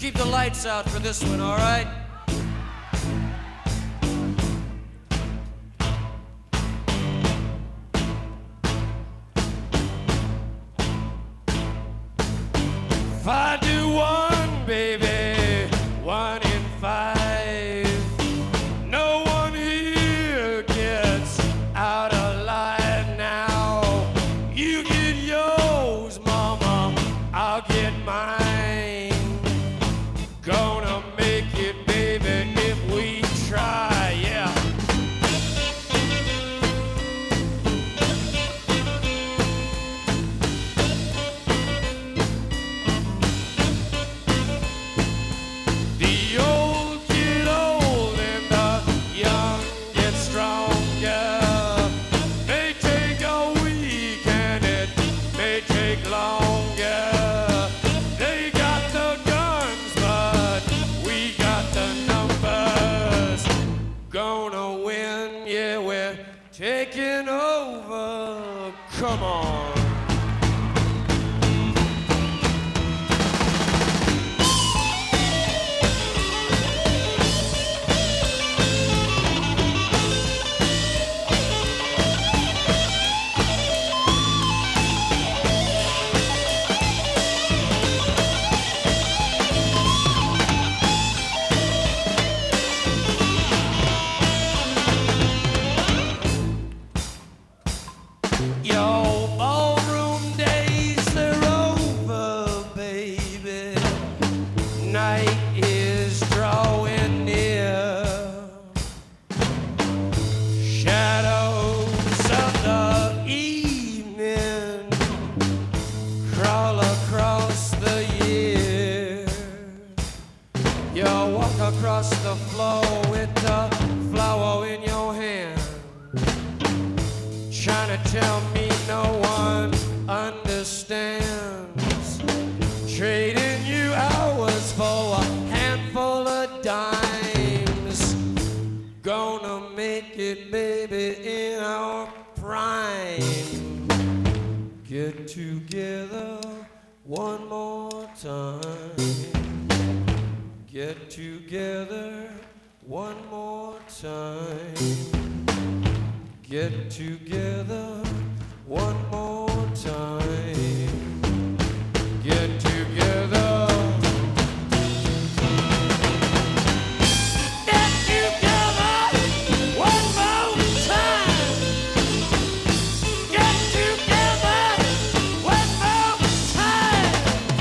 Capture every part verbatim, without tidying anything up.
keep the lights out for this one, all right? If I do one, baby, one in five, no one here gets out alive now. You get yours, mama, I'll get mine. Gonna make it, baby, if we try, yeah. The old get old and the young get stronger. May take a week and it may take longer. They got the guns, but we got the numbers. Gonna win, yeah, we're taking over. Come on. Yo, ballroom days, they're over, baby. Night is drawing near. Shadows of the evening crawl across the year. You walk across the floor with the flower in your hand, trying to tell me no one understands. Trading you hours for a handful of dimes. Gonna make it, baby, in our prime. Get together one more time. Get together one more time. Get together one more time. Get together. Get together one more time. Get together one more time.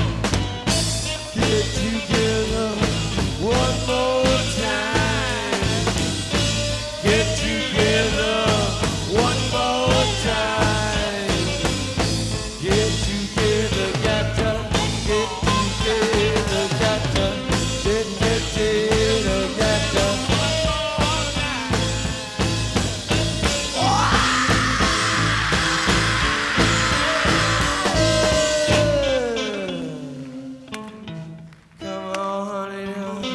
Get together one more time. Get together. One more time. Get together, gotta get together, gotta get together, gotta. Come on, honey,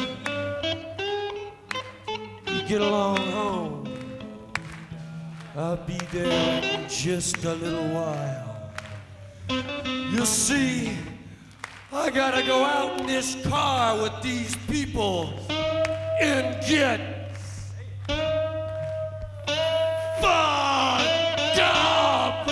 you get along home. I'll be there in just a little while. You see, I gotta go out in this car with these people and get fucked up.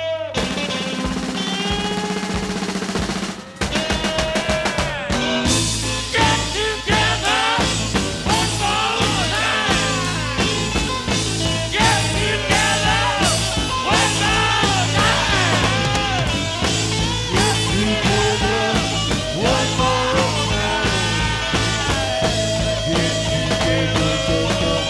Get together one more time. Get together one more time. Get together one more time. Get together.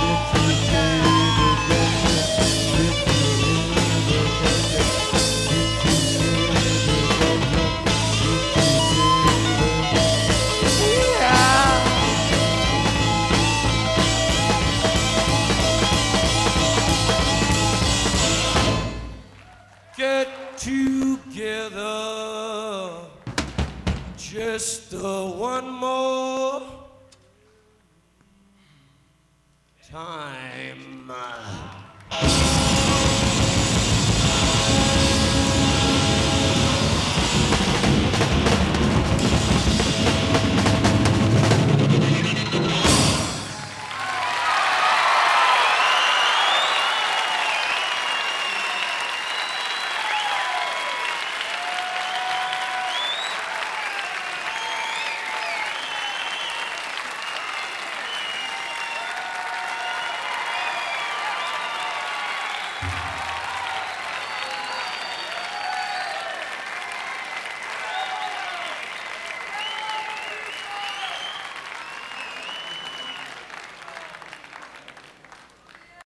Just uh, one more time.